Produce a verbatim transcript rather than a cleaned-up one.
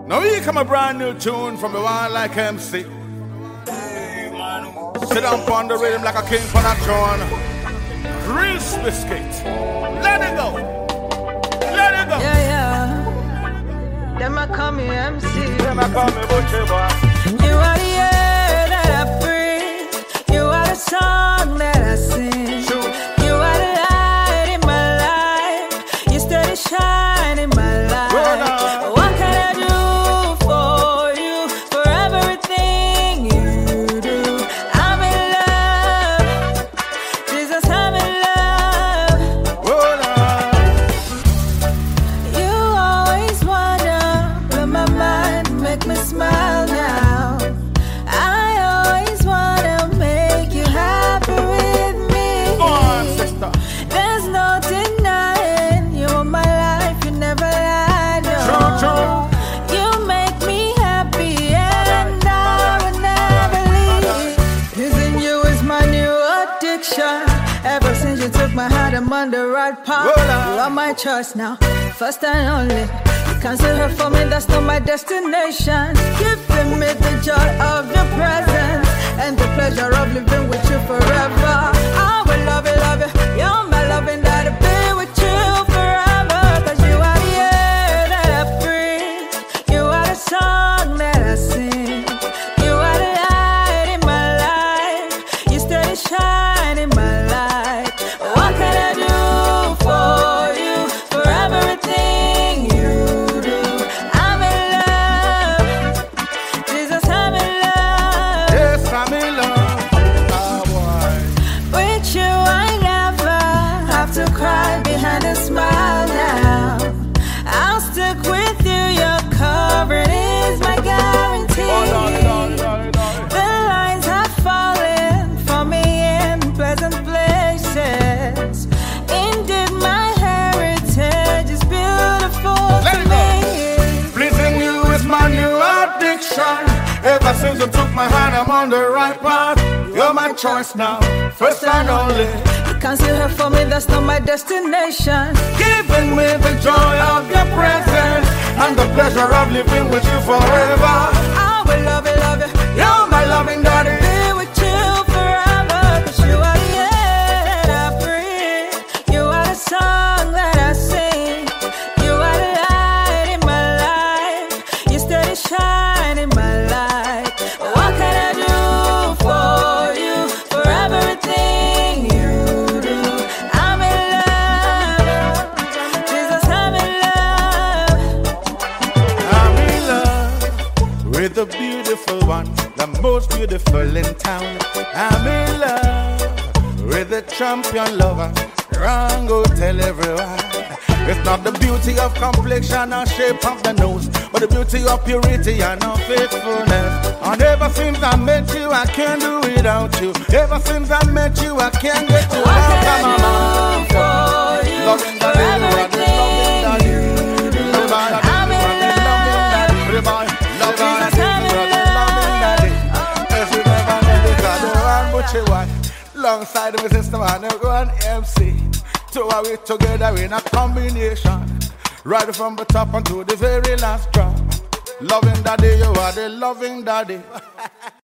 Now here come a brand new tune from the one like M C. Sit down on the rhythm like a king on a throne. Grease biscuit. Let it go. Let it go. Yeah, yeah. Them a call me M C. Them a call me Butcher Boy. You are the air that I breathe. You are the song that I sing. True. You are the light in my life. You steady shine in my life. Well, what can I do for you, for everything you do? I'm in love. Jesus, I'm in love. Well, You always wonder, blow my mind, make me smile now. I always wanna make you happy with me. Go on, sister. There's no denying you are my life, you never lied. No. True, true. You make me happy and I will never leave. Kissing you is my new addiction. Ever since you took my hand, I'm on the right path. Voila. You are my choice now, first and only. You cancel her for me, that's not my destination. Giving me the joy of your presence and the pleasure of living with you forever. I will love you, love you. You're my loving daddy, be with you forever. Cause you are the air that I breathe. You are the song that I sing. You are the light in my life. You steady shine in my life. What can I do for you, for everything you do? I'm in love. Jesus, I'm in love. Yes, I'm in love. Oh, boy. With you I never have to cry behind a smile now. I'll stick with you, your covering is my guarantee. Oh, darling, darling, darling, darling. The lines have fallen for me in pleasant places. Indeed, my heritage is beautiful Let to it go. me. Pleasing you is my new addiction. Ever since you took my hand, I'm on the right path. You're my choice now, first and only. You cancel her for me, that's not my destination. Giving me the joy of your presence and the pleasure of living with you forever. I will love you, love you. You're my loving daddy. Be with you forever. Cause you are the air that I breathe. You are the song that I sing. You are the light in my life. You steady shine in my life. What can I do for you, for everything you do? I'm in love. Jesus, I'm in love. I'm in love with the beautiful one, the most beautiful in town. I'm in love with the champion lover. Wrong, go tell everyone. It's not the beauty of complexion or shape of the nose, but the beauty of purity and of faithfulness. And ever since I met you, I can't do without you. Ever since I met you, I can't get you What out can of my I mind. do for you, Loving for daddy, you are the loving daddy. everything you do? Everybody, I'm in everybody, loving daddy. Everybody, loving Jesus, daddy. I'm in Everybody, loving daddy. Yes, you never know the God, the one but you want. Alongside my sister, man, you go on M C. Two of we together in a combination. Right from the top until the very last drop. Loving daddy, you are the loving daddy.